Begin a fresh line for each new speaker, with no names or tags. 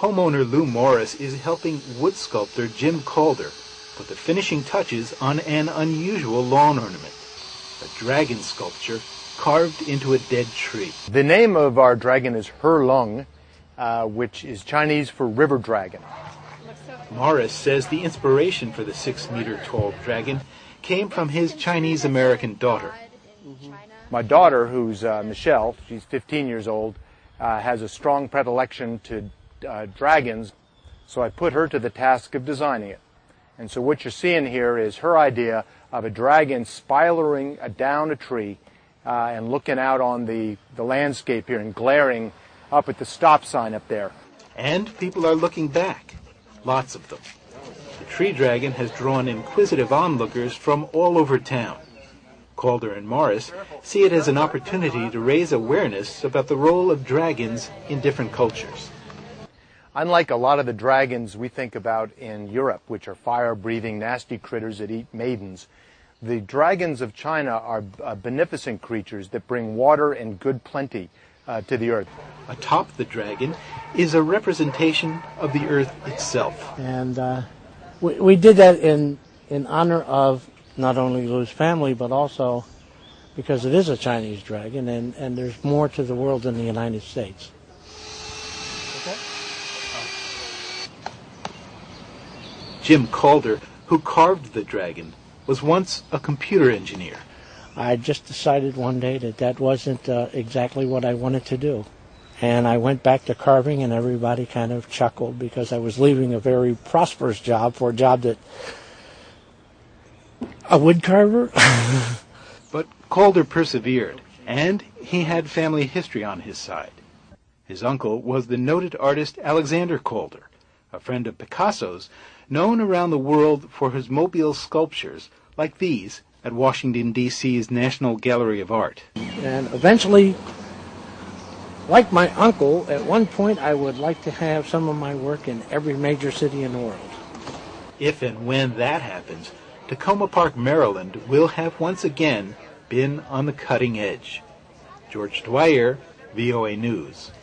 Homeowner Lou Morris is helping wood sculptor Jim Calder put the finishing touches on an unusual lawn ornament, a dragon sculpture carved into a dead tree.
The name of our dragon is Herlong, which is Chinese for river dragon.
Morris says the inspiration for the 6-meter-tall dragon came from his Chinese-American daughter.
My daughter, who's Michelle, she's 15 years old, has a strong predilection to dragons, so I put her to the task of designing it. And so what you're seeing here is her idea of a dragon spiraling down a tree and looking out on the landscape here and glaring up at the stop sign up there.
And people are looking back, lots of them. The tree dragon has drawn inquisitive onlookers from all over town. Calder and Morris see it as an opportunity to raise awareness about the role of dragons in different cultures.
Unlike a lot of the dragons we think about in Europe, which are fire-breathing, nasty critters that eat maidens, the dragons of China are beneficent creatures that bring water and good plenty to the earth.
Atop the dragon is a representation of the earth itself.
And we did that in honor of not only Lou's family, but also because it is a Chinese dragon, and there's more to the world than the United States.
Okay. Jim Calder, who carved the dragon, was once a computer engineer.
I just decided one day that wasn't exactly what I wanted to do. And I went back to carving, and everybody kind of chuckled because I was leaving a very prosperous job for a job that... a wood carver?
But Calder persevered, and he had family history on his side. His uncle was the noted artist Alexander Calder, a friend of Picasso's, known around the world for his mobile sculptures like these at Washington, D.C.'s National Gallery of Art.
And eventually, like my uncle, at one point I would like to have some of my work in every major city in the world.
If and when that happens, Tacoma Park, Maryland will have once again been on the cutting edge. George Dwyer, VOA News.